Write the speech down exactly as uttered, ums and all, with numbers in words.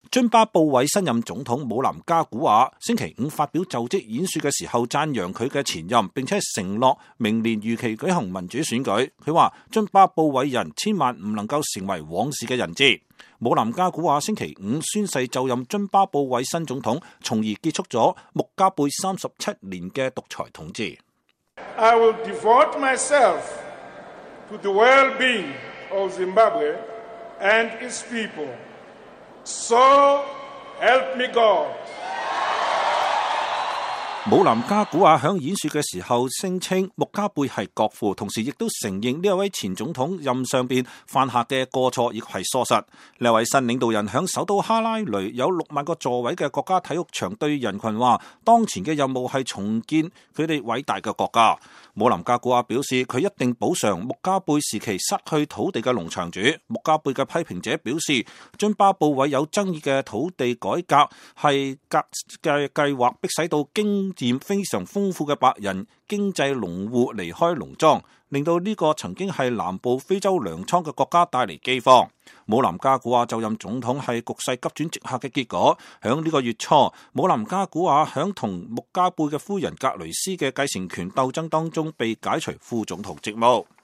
津巴布韋新任總統姆林加古瓦星期五發表就職演說嘅時候讚揚佢嘅前任，並且承諾明年如期舉行民主選舉。佢話津巴布韋人千萬唔能夠成為往事嘅人質。姆林加古瓦星期五宣誓就任津巴布韋新總統，從而結束咗穆加貝三十七年嘅獨裁統治。 I will devote myself to the well-being of Zimbabwe and its people. So help me God. 姆林加古瓦響演說嘅時候聲稱穆加貝係國父，同時亦都承認呢一位前總統任上邊犯下嘅過錯亦係疏失。呢位新領導人響首都哈拉雷有六萬個座位嘅國家體育場對人群話，當前嘅任務係重建佢哋偉大嘅國家。姆林加古瓦表示，佢一定補償穆加貝時期失去土地嘅農場主。穆加貝嘅批評者表示，津巴布韋有爭議嘅土地改革係革嘅計劃，迫使到經驗非常豐富嘅白人經濟農戶離開農莊，令到呢個曾經係南部非洲糧倉嘅國家帶嚟饑荒。姆林加古瓦就任總統係局勢急轉直下嘅結果。響呢個月初，姆林加古瓦響同穆加貝嘅夫人格雷斯嘅繼承權鬥爭當中被解除副總統職務。